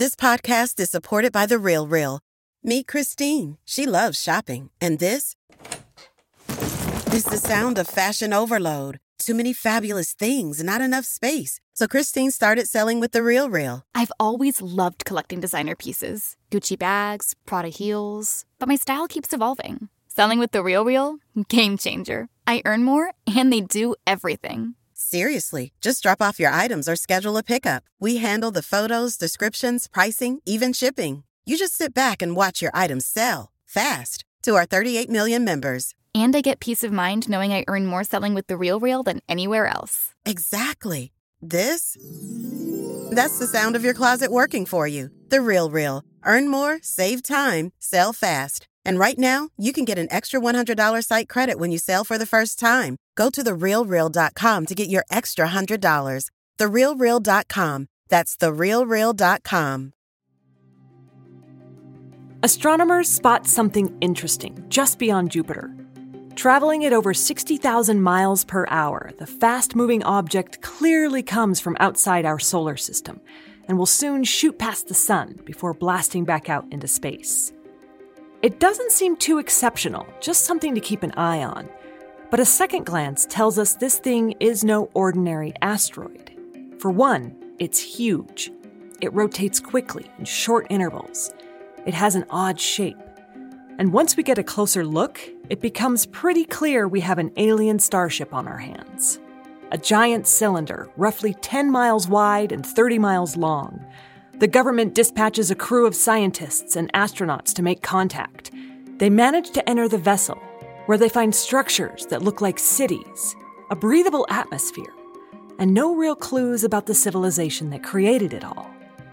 This podcast is supported by The RealReal. Meet Christine. She loves shopping. And this is the sound of fashion overload. Too many fabulous things, not enough space. So Christine started selling with The RealReal. I've always loved collecting designer pieces. Gucci bags, Prada heels. But my style keeps evolving. Selling with The RealReal? Game changer. I earn more, and they do everything. Seriously, just drop off your items or schedule a pickup. We handle the photos, descriptions, pricing, even shipping. You just sit back and watch your items sell fast to our 38 million members. And I get peace of mind knowing I earn more selling with The RealReal than anywhere else. Exactly. That's the sound of your closet working for you. The RealReal. Earn more, save time, sell fast. And right now, you can get an extra $100 site credit when you sell for the first time. Go to therealreal.com to get your extra $100. Therealreal.com. That's therealreal.com. Astronomers spot something interesting just beyond Jupiter. Traveling at over 60,000 miles per hour, the fast-moving object clearly comes from outside our solar system and will soon shoot past the sun before blasting back out into space. It doesn't seem too exceptional, just something to keep an eye on. But a second glance tells us this thing is no ordinary asteroid. For one, it's huge. It rotates quickly in short intervals. It has an odd shape. And once we get a closer look, it becomes pretty clear we have an alien starship on our hands. A giant cylinder, roughly 10 miles wide and 30 miles long. The government dispatches a crew of scientists and astronauts to make contact. They manage to enter the vessel, where they find structures that look like cities, a breathable atmosphere, and no real clues about the civilization that created it all.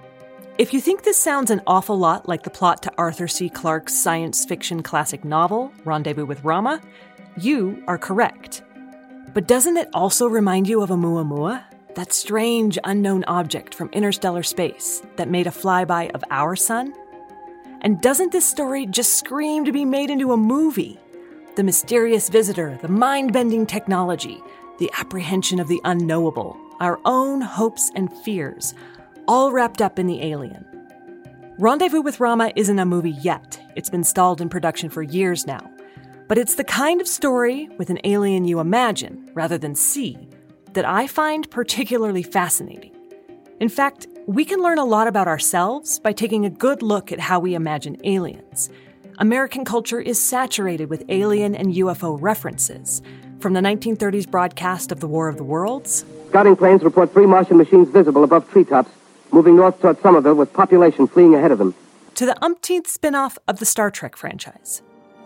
If you think this sounds an awful lot like the plot to Arthur C. Clarke's science fiction classic novel, Rendezvous with Rama, you are correct. But doesn't it also remind you of Oumuamua? That strange, unknown object from interstellar space that made a flyby of our sun? And doesn't this story just scream to be made into a movie? The mysterious visitor, the mind-bending technology, the apprehension of the unknowable, our own hopes and fears, all wrapped up in the alien. Rendezvous with Rama isn't a movie yet. It's been stalled in production for years now. But it's the kind of story with an alien you imagine, rather than see, that I find particularly fascinating. In fact, we can learn a lot about ourselves by taking a good look at how we imagine aliens. American culture is saturated with alien and UFO references. From the 1930s broadcast of the War of the Worlds. Scouting planes report 3 Martian machines visible above treetops, moving north toward Somerville with population fleeing ahead of them. To the umpteenth spin-off of the Star Trek franchise.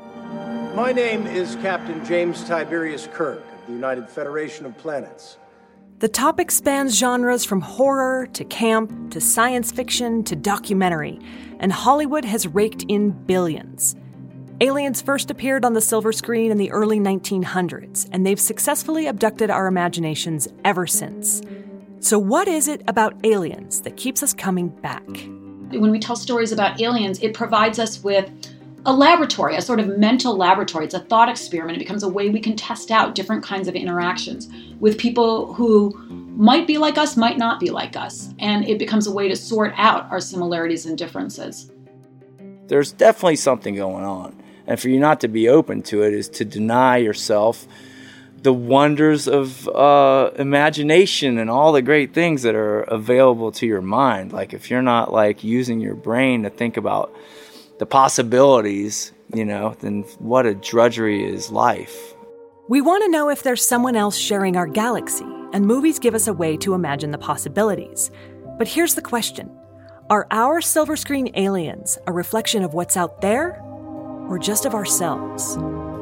My name is Captain James Tiberius Kirk of the United Federation of Planets. The topic spans genres from horror to camp to science fiction to documentary, and Hollywood has raked in billions. Aliens first appeared on the silver screen in the early 1900s, and they've successfully abducted our imaginations ever since. So what is it about aliens that keeps us coming back? When we tell stories about aliens, it provides us with a laboratory, a sort of mental laboratory. It's a thought experiment. It becomes a way we can test out different kinds of interactions with people who might be like us, might not be like us. And it becomes a way to sort out our similarities and differences. There's definitely something going on. And for you not to be open to it is to deny yourself the wonders of imagination and all the great things that are available to your mind. Like if you're not like using your brain to think about the possibilities, then what a drudgery is life. We want to know if there's someone else sharing our galaxy, and movies give us a way to imagine the possibilities. But here's the question. Are our silver screen aliens a reflection of what's out there, or just of ourselves?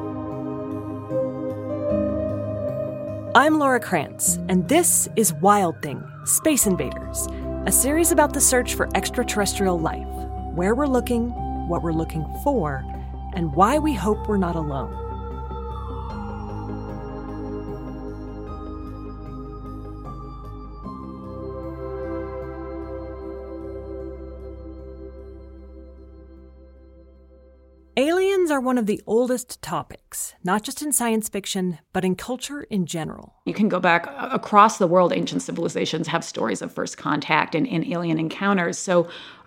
I'm Laura Krantz, and this is Wild Thing, Space Invaders, a series about the search for extraterrestrial life, where we're looking, what we're looking for, and why we hope we're not alone. Aliens are one of the oldest topics, not just in science fiction, but in culture in general. You can go back across the world. Ancient civilizations have stories of first contact and alien encounters. So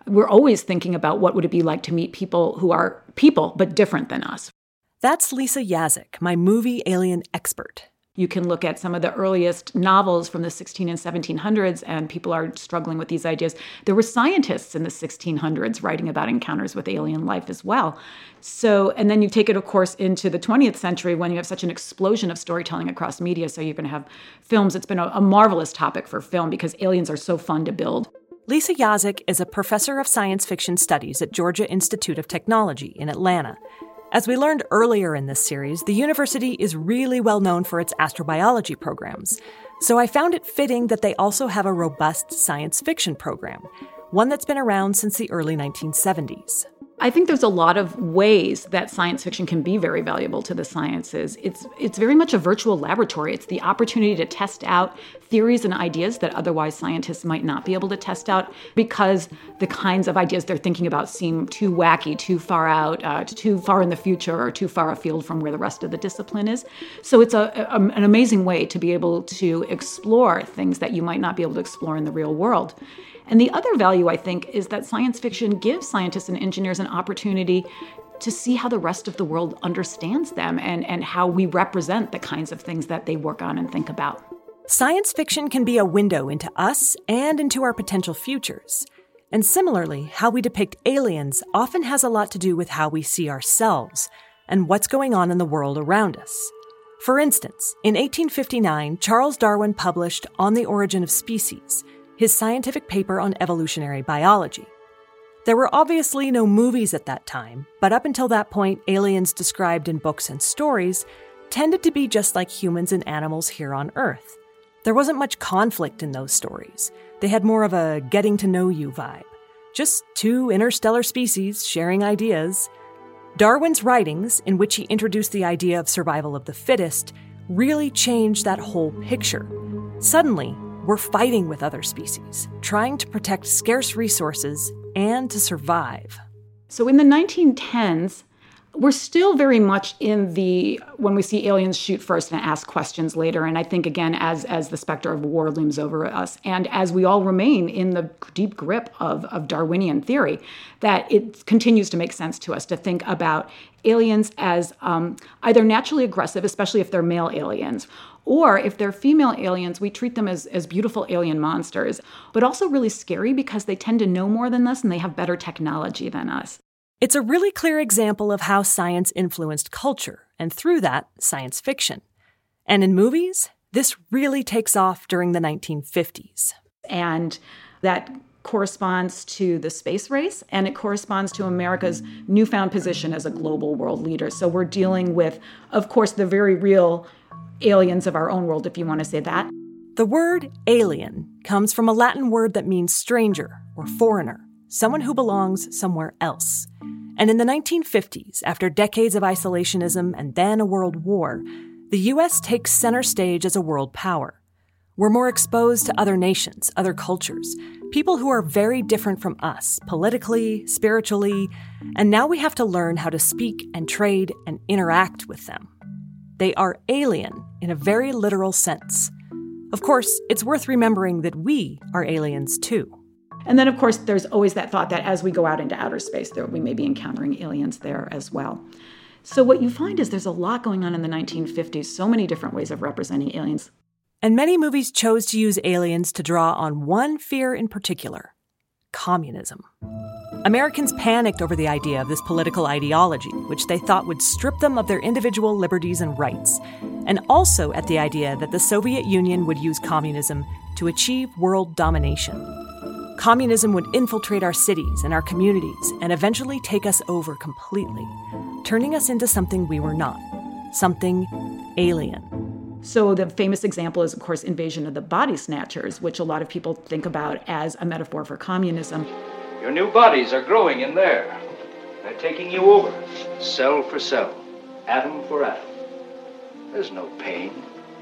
we're always thinking about what would it be like to meet people who are people, but different than us. That's Lisa Yaszek, my movie alien expert. You can look at some of the earliest novels from the 1600s and 1700s, and people are struggling with these ideas. There were scientists in the 1600s writing about encounters with alien life as well. So, and then you take it, of course, into the 20th century when you have such an explosion of storytelling across media. So you're going to have films. It's been a marvelous topic for film because aliens are so fun to build. Lisa Yaszek is a professor of science fiction studies at Georgia Institute of Technology in Atlanta. As we learned earlier in this series, the university is really well known for its astrobiology programs. So I found it fitting that they also have a robust science fiction program, one that's been around since the early 1970s. I think there's a lot of ways that science fiction can be very valuable to the sciences. It's very much a virtual laboratory. It's the opportunity to test out theories and ideas that otherwise scientists might not be able to test out because the kinds of ideas they're thinking about seem too wacky, too far out, too far in the future, or too far afield from where the rest of the discipline is. So it's an amazing way to be able to explore things that you might not be able to explore in the real world. And the other value, I think, is that science fiction gives scientists and engineers an opportunity to see how the rest of the world understands them and how we represent the kinds of things that they work on and think about. Science fiction can be a window into us and into our potential futures. And similarly, how we depict aliens often has a lot to do with how we see ourselves and what's going on in the world around us. For instance, in 1859, Charles Darwin published On the Origin of Species, his scientific paper on evolutionary biology. There were obviously no movies at that time, but up until that point, aliens described in books and stories tended to be just like humans and animals here on Earth. There wasn't much conflict in those stories. They had more of a getting-to-know-you vibe. Just two interstellar species sharing ideas. Darwin's writings, in which he introduced the idea of survival of the fittest, really changed that whole picture. Suddenly, we're fighting with other species, trying to protect scarce resources and to survive. So in the 1910s, we're still very much in when we see aliens shoot first and ask questions later. And I think, again, as the specter of war looms over us, and as we all remain in the deep grip of Darwinian theory, that it continues to make sense to us to think about aliens as either naturally aggressive, especially if they're male aliens, or if they're female aliens, we treat them as beautiful alien monsters, but also really scary because they tend to know more than us and they have better technology than us. It's a really clear example of how science influenced culture, and through that, science fiction. And in movies, this really takes off during the 1950s. And that corresponds to the space race, and it corresponds to America's newfound position as a global world leader. So we're dealing with, of course, the very real aliens of our own world, if you want to say that. The word alien comes from a Latin word that means stranger or foreigner, someone who belongs somewhere else. And in the 1950s, after decades of isolationism and then a world war, the U.S. takes center stage as a world power. We're more exposed to other nations, other cultures, people who are very different from us, politically, spiritually, and now we have to learn how to speak and trade and interact with them. They are alien in a very literal sense. Of course, it's worth remembering that we are aliens too. And then, of course, there's always that thought that as we go out into outer space, we may be encountering aliens there as well. So what you find is there's a lot going on in the 1950s, so many different ways of representing aliens. And many movies chose to use aliens to draw on one fear in particular: communism. Americans panicked over the idea of this political ideology, which they thought would strip them of their individual liberties and rights, and also at the idea that the Soviet Union would use communism to achieve world domination. Communism would infiltrate our cities and our communities and eventually take us over completely, turning us into something we were not, something alien. So the famous example is, of course, Invasion of the Body Snatchers, which a lot of people think about as a metaphor for communism. Your new bodies are growing in there. They're taking you over, cell for cell, atom for atom. There's no pain.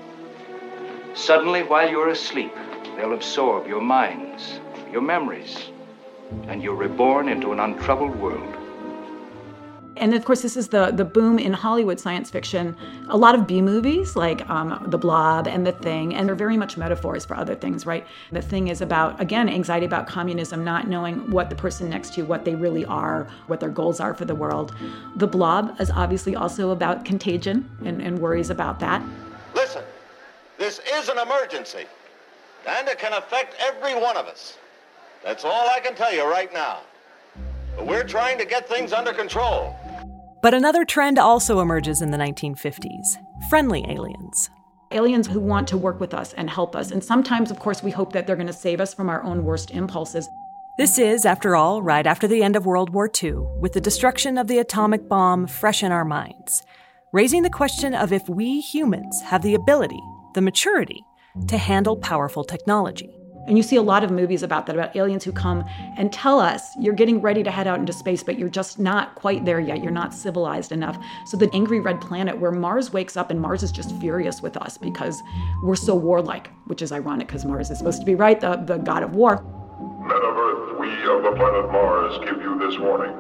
Suddenly, while you're asleep, they'll absorb your minds, your memories, and you're reborn into an untroubled world. And of course, this is the boom in Hollywood science fiction. A lot of B movies like The Blob and The Thing, and they're very much metaphors for other things, right? The Thing is about, again, anxiety about communism, not knowing what the person next to you, what they really are, what their goals are for the world. The Blob is obviously also about contagion and worries about that. Listen, this is an emergency, and it can affect every one of us. That's all I can tell you right now. But we're trying to get things under control. But another trend also emerges in the 1950s, friendly aliens. Aliens who want to work with us and help us. And sometimes, of course, we hope that they're going to save us from our own worst impulses. This is, after all, right after the end of World War II, with the destruction of the atomic bomb fresh in our minds, raising the question of if we humans have the ability, the maturity, to handle powerful technology. And you see a lot of movies about that, about aliens who come and tell us, you're getting ready to head out into space, but you're just not quite there yet. You're not civilized enough. So the angry red planet where Mars wakes up and Mars is just furious with us because we're so warlike, which is ironic because Mars is supposed to be, right, the god of war. Men of Earth, we of the planet Mars give you this warning.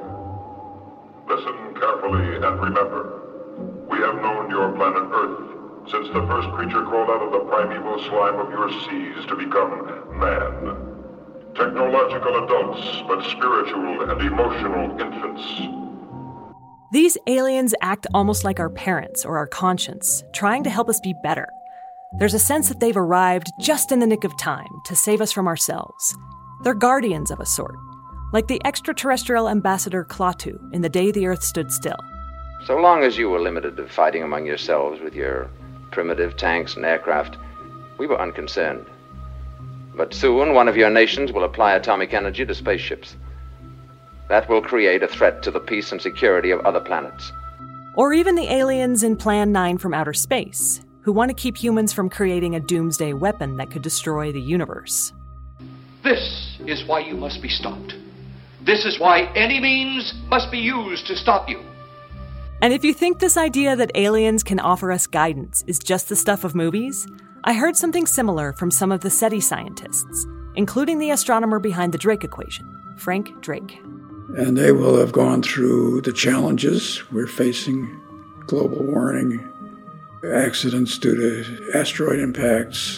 Listen carefully and remember, we have known your planet Earth since the first creature crawled out of the primeval slime of your seas to become man. Technological adults, but spiritual and emotional infants. These aliens act almost like our parents or our conscience, trying to help us be better. There's a sense that they've arrived just in the nick of time to save us from ourselves. They're guardians of a sort, like the extraterrestrial ambassador Klaatu in The Day the Earth Stood Still. So long as you were limited to fighting among yourselves with your primitive tanks and aircraft, we were unconcerned. But soon one of your nations will apply atomic energy to spaceships. That will create a threat to the peace and security of other planets. Or even the aliens in Plan 9 from outer space, who want to keep humans from creating a doomsday weapon that could destroy the universe. This is why you must be stopped. This is why any means must be used to stop you. And if you think this idea that aliens can offer us guidance is just the stuff of movies, I heard something similar from some of the SETI scientists, including the astronomer behind the Drake equation, Frank Drake. And they will have gone through the challenges we're facing, global warming, accidents due to asteroid impacts,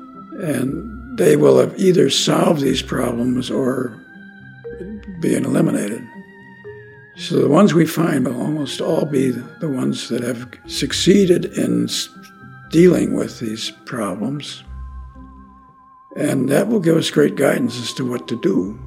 and they will have either solved these problems or being eliminated. So the ones we find will almost all be the ones that have succeeded in dealing with these problems. And that will give us great guidance as to what to do.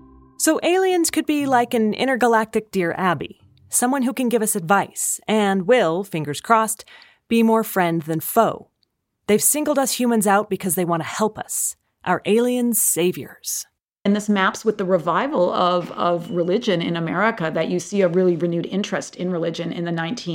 So aliens could be like an intergalactic Dear Abby, someone who can give us advice and will, fingers crossed, be more friend than foe. They've singled us humans out because they want to help us, our alien saviors. And this maps with the revival of religion in America, that you see a really renewed interest in religion in the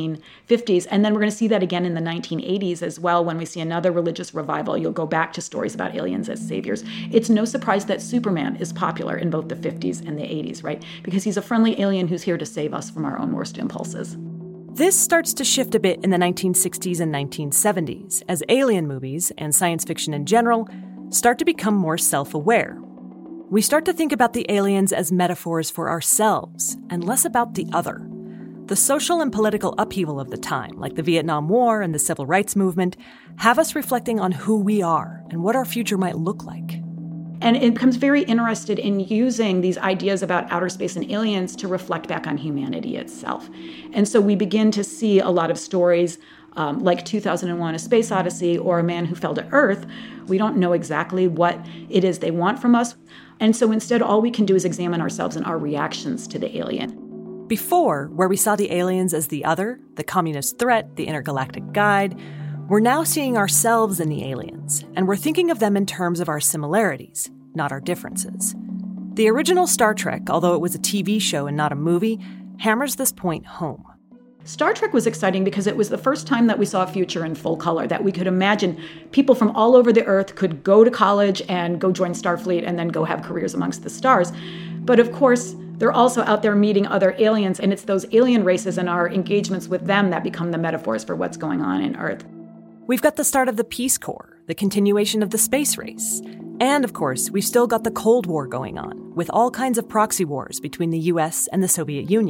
1950s. And then we're going to see that again in the 1980s as well. When we see another religious revival, you'll go back to stories about aliens as saviors. It's no surprise that Superman is popular in both the 50s and the 80s, right? Because he's a friendly alien who's here to save us from our own worst impulses. This starts to shift a bit in the 1960s and 1970s as alien movies, and science fiction in general, start to become more self-aware. We start to think about the aliens as metaphors for ourselves, and less about the other. The social and political upheaval of the time, like the Vietnam War and the Civil Rights Movement, have us reflecting on who we are and what our future might look like. And it becomes very interested in using these ideas about outer space and aliens to reflect back on humanity itself. And so we begin to see a lot of stories like 2001: A Space Odyssey or A Man Who Fell to Earth. We don't know exactly what it is they want from us. And so instead, all we can do is examine ourselves and our reactions to the alien. Before, where we saw the aliens as the other, the communist threat, the intergalactic guide, we're now seeing ourselves in the aliens, and we're thinking of them in terms of our similarities, not our differences. The original Star Trek, although it was a TV show and not a movie, hammers this point home. Star Trek was exciting because it was the first time that we saw a future in full color, that we could imagine people from all over the Earth could go to college and go join Starfleet and then go have careers amongst the stars. But of course, they're also out there meeting other aliens, and it's those alien races and our engagements with them that become the metaphors for what's going on in Earth. We've got the start of the Peace Corps, the continuation of the space race. And, of course, we've still got the Cold War going on, with all kinds of proxy wars between the US and the Soviet Union.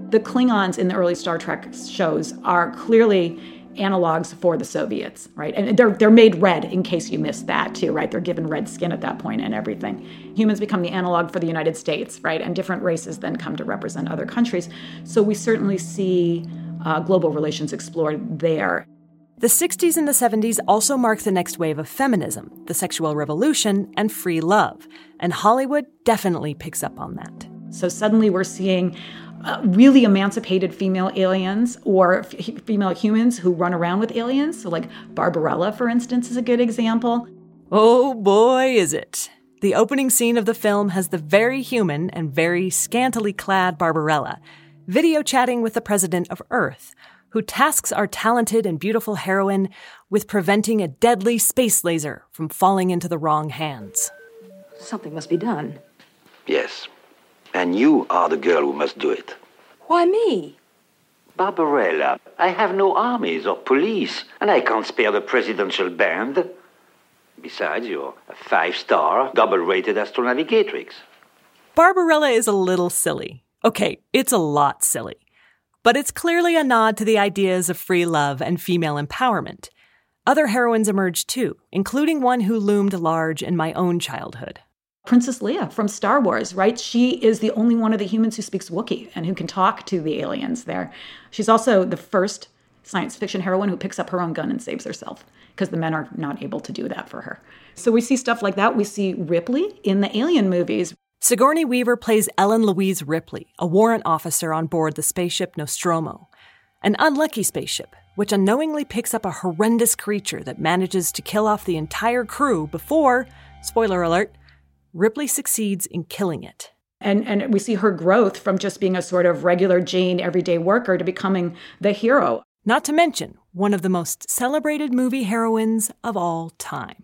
The Klingons in the early Star Trek shows are clearly analogs for the Soviets, right? And they're made red, in case you missed that too, right? They're given red skin at that point and everything. Humans become the analog for the United States, right? And different races then come to represent other countries. So we certainly see global relations explored there. The 60s and the 70s also mark the next wave of feminism, the sexual revolution, and free love. And Hollywood definitely picks up on that. So suddenly we're seeing really emancipated female aliens or female humans who run around with aliens. So like Barbarella, for instance, is a good example. Oh boy, is it. The opening scene of the film has the very human and very scantily clad Barbarella video chatting with the president of Earth, who tasks our talented and beautiful heroine with preventing a deadly space laser from falling into the wrong hands. Something must be done. Yes. And you are the girl who must do it. Why me? Barbarella, I have no armies or police, and I can't spare the presidential band. Besides, you're a 5-star, double-rated astronavigatrix. Barbarella is a little silly. Okay, it's a lot silly. But it's clearly a nod to the ideas of free love and female empowerment. Other heroines emerged too, including one who loomed large in my own childhood. Princess Leia from Star Wars, right? She is the only one of the humans who speaks Wookiee and who can talk to the aliens there. She's also the first science fiction heroine who picks up her own gun and saves herself because the men are not able to do that for her. So we see stuff like that. We see Ripley in the Alien movies. Sigourney Weaver plays Ellen Louise Ripley, a warrant officer on board the spaceship Nostromo. An unlucky spaceship, which unknowingly picks up a horrendous creature that manages to kill off the entire crew before, spoiler alert, Ripley succeeds in killing it. And we see her growth from just being a sort of regular Jane everyday worker to becoming the hero. Not to mention, one of the most celebrated movie heroines of all time.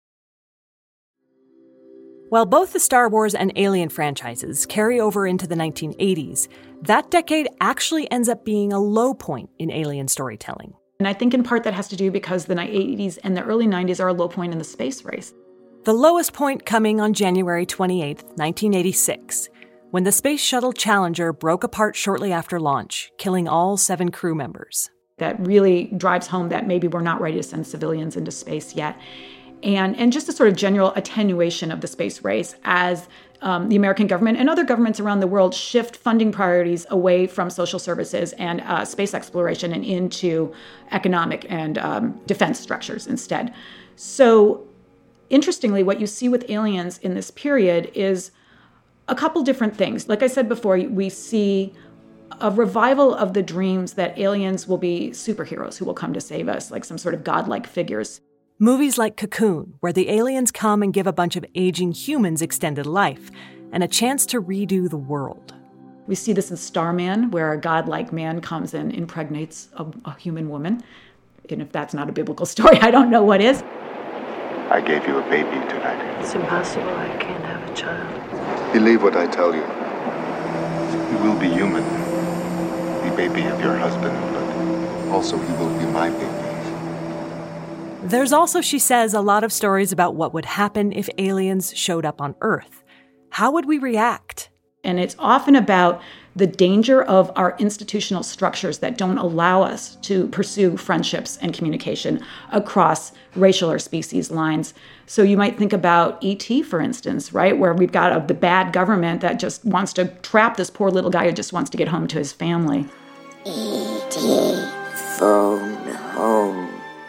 While both the Star Wars and Alien franchises carry over into the 1980s, that decade actually ends up being a low point in alien storytelling. And I think in part that has to do because the 80s and the early 90s are a low point in the space race. The lowest point coming on January 28, 1986, when the Space Shuttle Challenger broke apart shortly after launch, killing all 7 crew members. That really drives home that maybe we're not ready to send civilians into space yet. And just a sort of general attenuation of the space race as the American government and other governments around the world shift funding priorities away from social services and space exploration and into economic and defense structures instead. So interestingly, what you see with aliens in this period is a couple different things. Like I said before, we see a revival of the dreams that aliens will be superheroes who will come to save us, like some sort of godlike figures. Movies like Cocoon, where the aliens come and give a bunch of aging humans extended life and a chance to redo the world. We see this in Starman, where a godlike man comes and impregnates a human woman. And if that's not a biblical story, I don't know what is. I gave you a baby tonight. It's impossible. I can't have a child. Believe what I tell you. He will be human. The baby of your husband, but also he will be my baby. There's also, she says, a lot of stories about what would happen if aliens showed up on Earth. How would we react? And it's often about the danger of our institutional structures that don't allow us to pursue friendships and communication across racial or species lines. So you might think about E.T., for instance, right, where we've got the bad government that just wants to trap this poor little guy who just wants to get home to his family. E.T., phone home.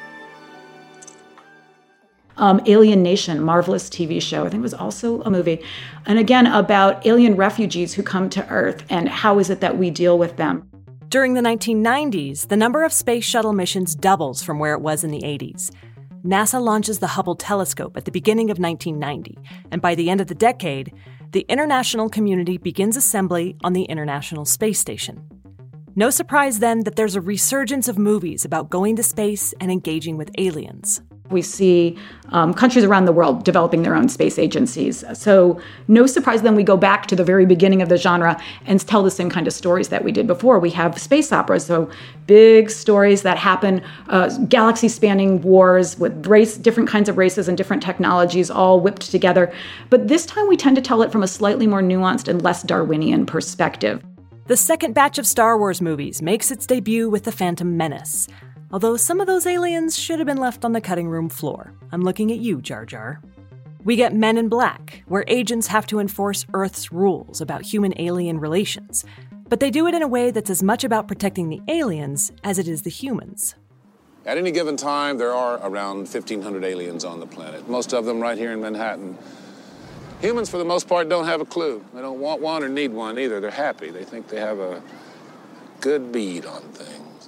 Alien Nation, marvelous TV show. I think it was also a movie. And again, about alien refugees who come to Earth and how is it that we deal with them. During the 1990s, the number of space shuttle missions doubles from where it was in the 80s. NASA launches the Hubble telescope at the beginning of 1990, and by the end of the decade, the international community begins assembly on the International Space Station. No surprise then that there's a resurgence of movies about going to space and engaging with aliens. We see countries around the world developing their own space agencies. So no surprise then we go back to the very beginning of the genre and tell the same kind of stories that we did before. We have space operas, so big stories that happen, galaxy-spanning wars with different kinds of races and different technologies all whipped together. But this time we tend to tell it from a slightly more nuanced and less Darwinian perspective. The second batch of Star Wars movies makes its debut with The Phantom Menace, although some of those aliens should have been left on the cutting room floor. I'm looking at you, Jar Jar. We get Men in Black, where agents have to enforce Earth's rules about human-alien relations, but they do it in a way that's as much about protecting the aliens as it is the humans. At any given time, there are around 1,500 aliens on the planet, most of them right here in Manhattan. Humans, for the most part, don't have a clue. They don't want one or need one either. They're happy. They think they have a good bead on things.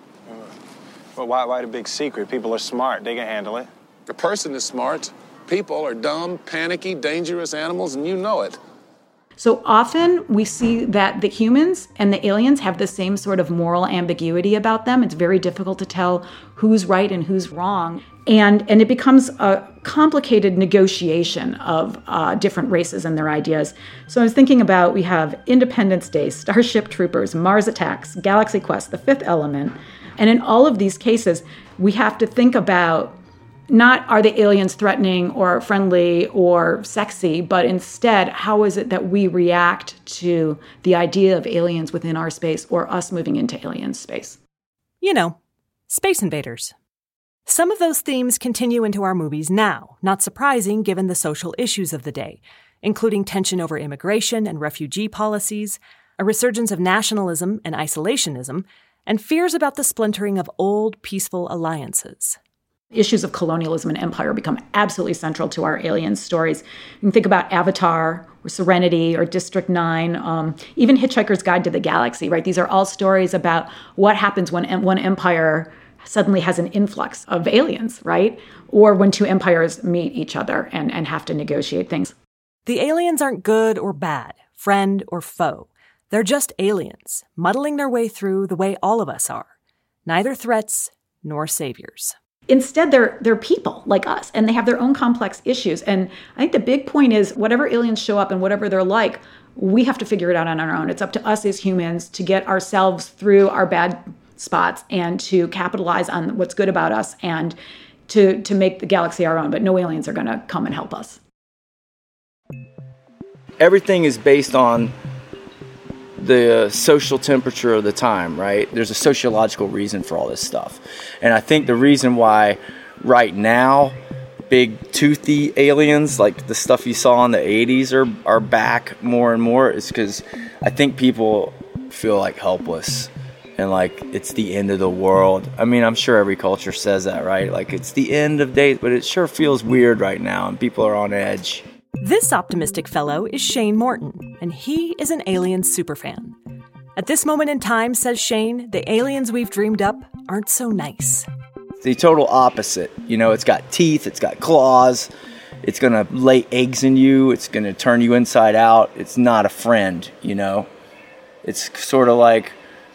Well, why the big secret? People are smart. They can handle it. A person is smart. People are dumb, panicky, dangerous animals, and you know it. So often we see that the humans and the aliens have the same sort of moral ambiguity about them. It's very difficult to tell who's right and who's wrong. And it becomes a complicated negotiation of different races and their ideas. So I was thinking about, we have Independence Day, Starship Troopers, Mars Attacks, Galaxy Quest, The Fifth Element. And in all of these cases, we have to think about not are the aliens threatening or friendly or sexy, but instead, how is it that we react to the idea of aliens within our space or us moving into alien space? You know, Space Invaders. Some of those themes continue into our movies now, not surprising given the social issues of the day, including tension over immigration and refugee policies, a resurgence of nationalism and isolationism, and fears about the splintering of old, peaceful alliances. Issues of colonialism and empire become absolutely central to our alien stories. You can think about Avatar or Serenity or District 9, even Hitchhiker's Guide to the Galaxy, right? These are all stories about what happens when one empire suddenly has an influx of aliens, right? Or when two empires meet each other and have to negotiate things. The aliens aren't good or bad, friend or foe. They're just aliens, muddling their way through the way all of us are. Neither threats nor saviors. Instead, they're people like us, and they have their own complex issues. And I think the big point is whatever aliens show up and whatever they're like, we have to figure it out on our own. It's up to us as humans to get ourselves through our bad spots and to capitalize on what's good about us and to make the galaxy our own. But no aliens are going to come and help us. Everything is based on the social temperature of the time, right? There's a sociological reason for all this stuff. And I think the reason why right now big toothy aliens like the stuff you saw in the 80s are back more and more is because I think people feel like helpless and like it's the end of the world. I mean, I'm sure every culture says that, right? Like it's the end of days, but it sure feels weird right now and people are on edge. This optimistic fellow is Shane Morton, and he is an Aliens superfan. At this moment in time, says Shane, the aliens we've dreamed up aren't so nice. The total opposite. You know, it's got teeth, it's got claws, it's going to lay eggs in you, it's going to turn you inside out. It's not a friend, you know. It's sort of like,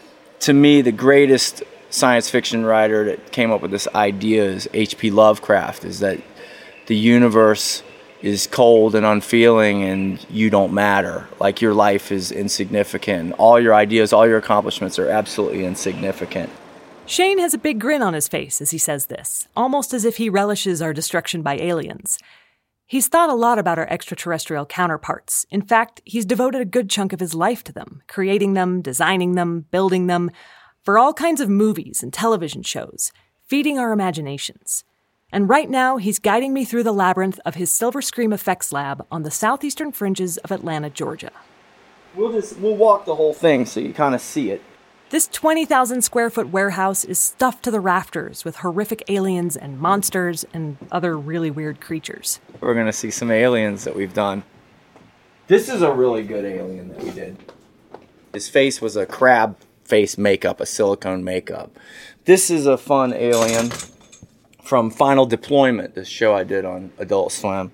to me, the greatest science fiction writer that came up with this idea is H.P. Lovecraft, is that the universe is cold and unfeeling and you don't matter. Like your life is insignificant. All your ideas, all your accomplishments are absolutely insignificant. Shane has a big grin on his face as he says this, almost as if he relishes our destruction by aliens. He's thought a lot about our extraterrestrial counterparts. In fact, he's devoted a good chunk of his life to them, creating them, designing them, building them, for all kinds of movies and television shows, feeding our imaginations. And right now, he's guiding me through the labyrinth of his Silver Scream Effects lab on the southeastern fringes of Atlanta, Georgia. We'll walk the whole thing so you kind of see it. This 20,000 square foot warehouse is stuffed to the rafters with horrific aliens and monsters and other really weird creatures. We're going to see some aliens that we've done. This is a really good alien that we did. His face was a crab face makeup, a silicone makeup. This is a fun alien from Final Deployment, this show I did on Adult Swim.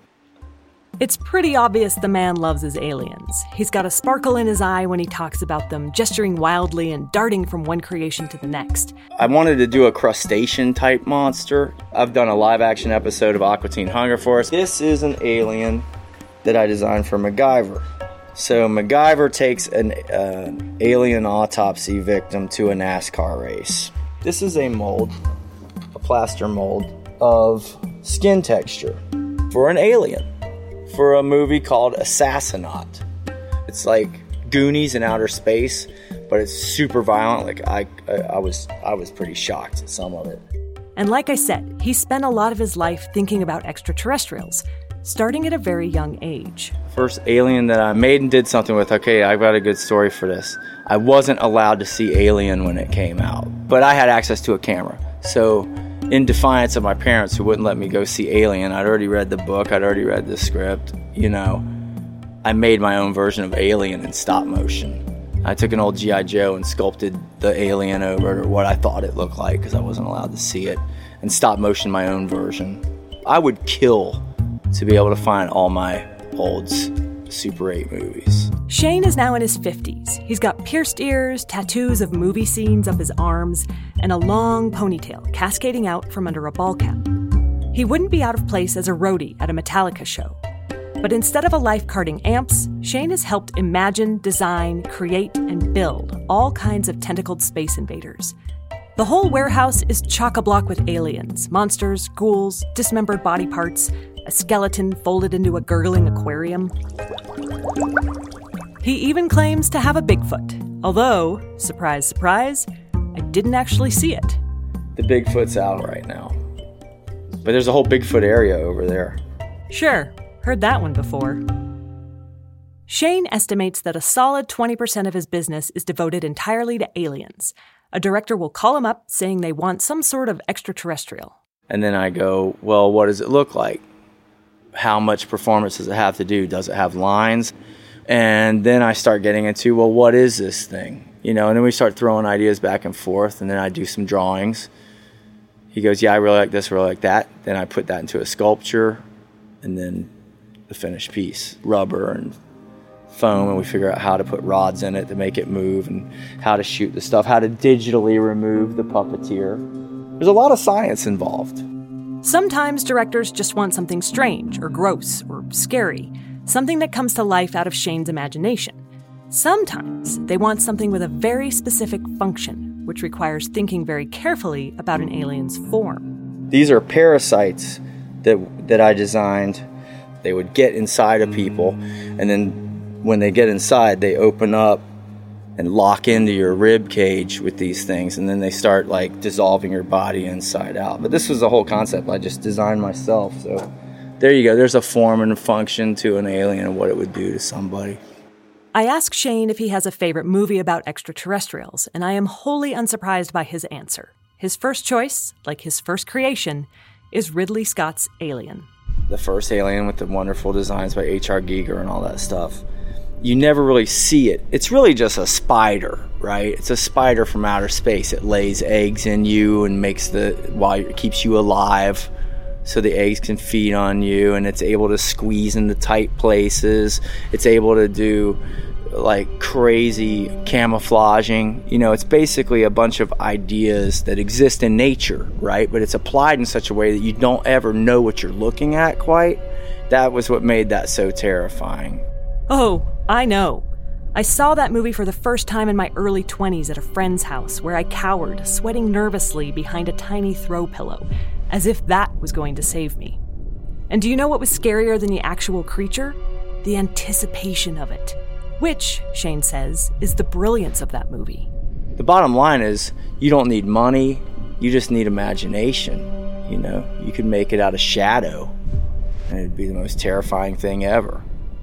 It's pretty obvious the man loves his aliens. He's got a sparkle in his eye when he talks about them, gesturing wildly and darting from one creation to the next. I wanted to do a crustacean-type monster. I've done a live-action episode of Aqua Teen Hunger Force. This is an alien that I designed for MacGyver. So MacGyver takes an alien autopsy victim to a NASCAR race. This is a mold, a plaster mold, of skin texture for an alien, for a movie called Assassinaut. It's like Goonies in outer space, but it's super violent. Like I was pretty shocked at some of it. And like I said, he spent a lot of his life thinking about extraterrestrials, starting at a very young age. First alien that I made and did something with, okay, I've got a good story for this. I wasn't allowed to see Alien when it came out, but I had access to a camera. So in defiance of my parents who wouldn't let me go see Alien, I'd already read the book, I'd already read the script, you know, I made my own version of Alien in stop motion. I took an old G.I. Joe and sculpted the alien over to what I thought it looked like because I wasn't allowed to see it, and stop motion my own version. I would kill to be able to find all my old Super 8 movies. Shane is now in his 50s. He's got pierced ears, tattoos of movie scenes up his arms, and a long ponytail cascading out from under a ball cap. He wouldn't be out of place as a roadie at a Metallica show. But instead of a life carting amps, Shane has helped imagine, design, create, and build all kinds of tentacled space invaders. The whole warehouse is chock-a-block with aliens, monsters, ghouls, dismembered body parts, a skeleton folded into a gurgling aquarium. He even claims to have a Bigfoot, although, surprise, surprise, I didn't actually see it. The Bigfoot's out right now. But there's a whole Bigfoot area over there. Sure, heard that one before. Shane estimates that a solid 20% of his business is devoted entirely to aliens. A director will call him up saying they want some sort of extraterrestrial. And then I go, well, what does it look like? How much performance does it have to do? Does it have lines? And then I start getting into, well, what is this thing? You know, and then we start throwing ideas back and forth, and then I do some drawings. He goes, yeah, I really like this, really like that. Then I put that into a sculpture, and then the finished piece, rubber and foam, and we figure out how to put rods in it to make it move, and how to shoot the stuff, how to digitally remove the puppeteer. There's a lot of science involved. Sometimes directors just want something strange or gross or scary, something that comes to life out of Shane's imagination. Sometimes they want something with a very specific function, which requires thinking very carefully about an alien's form. These are parasites that I designed. They would get inside of people, and then when they get inside, they open up and lock into your rib cage with these things, and then they start like dissolving your body inside out. But this was the whole concept I just designed myself. So there you go. There's a form and a function to an alien and what it would do to somebody. I asked Shane if he has a favorite movie about extraterrestrials, and I am wholly unsurprised by his answer. His first choice, like his first creation, is Ridley Scott's Alien. The first Alien with the wonderful designs by H.R. Giger and all that stuff. You never really see it. It's really just a spider, right? It's a spider from outer space. It lays eggs in you and keeps you alive so the eggs can feed on you, and it's able to squeeze into tight places. It's able to do like crazy camouflaging. You know, it's basically a bunch of ideas that exist in nature, right? But it's applied in such a way that you don't ever know what you're looking at quite. That was what made that so terrifying. Oh, I know. I saw that movie for the first time in my early 20s at a friend's house where I cowered, sweating nervously behind a tiny throw pillow, as if that was going to save me. And do you know what was scarier than the actual creature? The anticipation of it. Which, Shane says, is the brilliance of that movie. The bottom line is, you don't need money, you just need imagination. You know, you could make it out of shadow, and it'd be the most terrifying thing ever.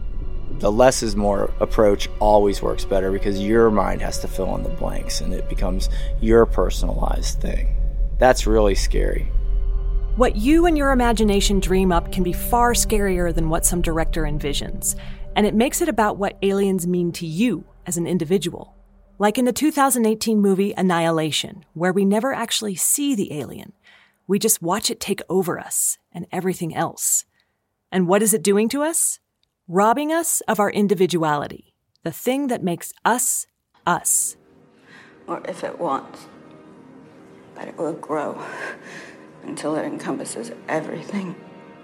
The less is more approach always works better because your mind has to fill in the blanks and it becomes your personalized thing. That's really scary. What you and your imagination dream up can be far scarier than what some director envisions, and it makes it about what aliens mean to you as an individual. Like in the 2018 movie Annihilation, where we never actually see the alien. We just watch it take over us and everything else. And what is it doing to us? Robbing us of our individuality, the thing that makes us, us. Or if it wants. But it will grow until it encompasses everything.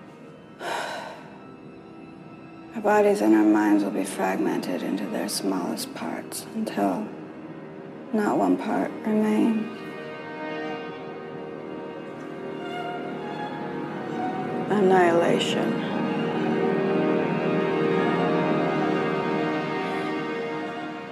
Our bodies and our minds will be fragmented into their smallest parts until not one part remains. Annihilation.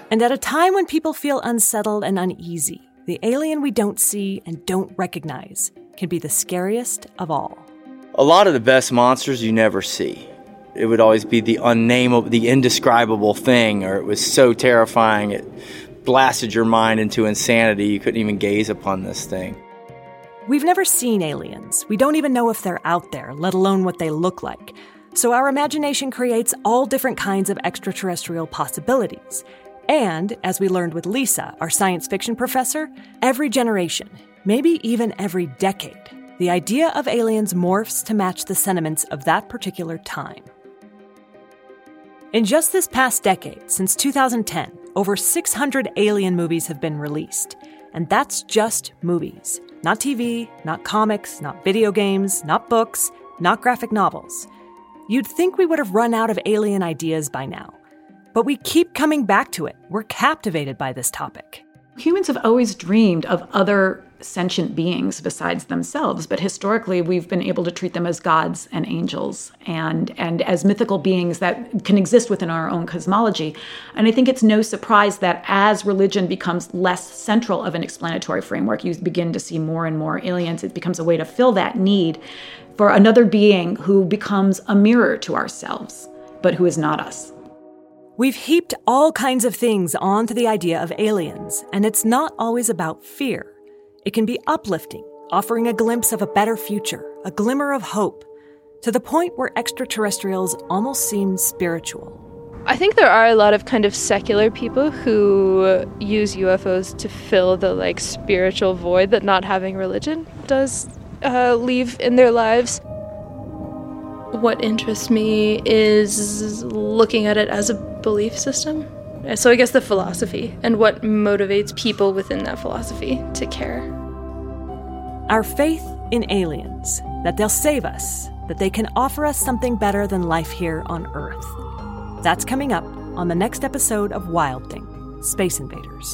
And at a time when people feel unsettled and uneasy, the alien we don't see and don't recognize can be the scariest of all. A lot of the best monsters you never see. It would always be the unnameable, the indescribable thing, or it was so terrifying it blasted your mind into insanity you couldn't even gaze upon this thing. We've never seen aliens. We don't even know if they're out there, let alone what they look like. So our imagination creates all different kinds of extraterrestrial possibilities. And, as we learned with Lisa, our science fiction professor, every generation, maybe even every decade, the idea of aliens morphs to match the sentiments of that particular time. In just this past decade, since 2010, over 600 alien movies have been released. And that's just movies. Not TV, not comics, not video games, not books, not graphic novels. You'd think we would have run out of alien ideas by now. But we keep coming back to it. We're captivated by this topic. Humans have always dreamed of other sentient beings besides themselves, but historically we've been able to treat them as gods and angels and as mythical beings that can exist within our own cosmology. And I think it's no surprise that as religion becomes less central of an explanatory framework, you begin to see more and more aliens. It becomes a way to fill that need for another being who becomes a mirror to ourselves, but who is not us. We've heaped all kinds of things onto the idea of aliens, and it's not always about fear. It can be uplifting, offering a glimpse of a better future, a glimmer of hope, to the point where extraterrestrials almost seem spiritual. I think there are a lot of kind of secular people who use UFOs to fill the spiritual void that not having religion does leave in their lives. What interests me is looking at it as a belief system. So I guess the philosophy and what motivates people within that philosophy to care. Our faith in aliens, that they'll save us, that they can offer us something better than life here on Earth. That's coming up on the next episode of Wild Thing, Space Invaders.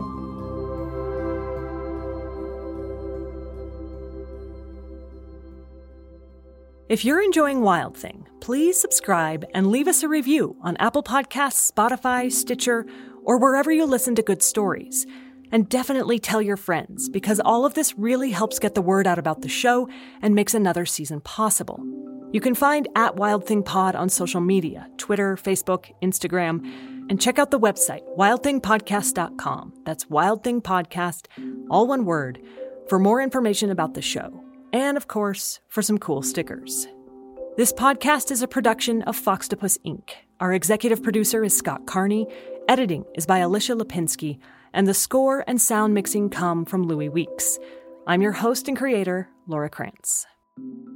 If you're enjoying Wild Thing, please subscribe and leave us a review on Apple Podcasts, Spotify, Stitcher, or wherever you listen to good stories. And definitely tell your friends, because all of this really helps get the word out about the show and makes another season possible. You can find @WildThingPod on social media, Twitter, Facebook, Instagram, and check out the website, wildthingpodcast.com. That's Wild Thing Podcast, all one word, for more information about the show. And, of course, for some cool stickers. This podcast is a production of Foxtopus Inc. Our executive producer is Scott Carney, editing is by Alicia Lipinski, and the score and sound mixing come from Louis Weeks. I'm your host and creator, Laura Krantz.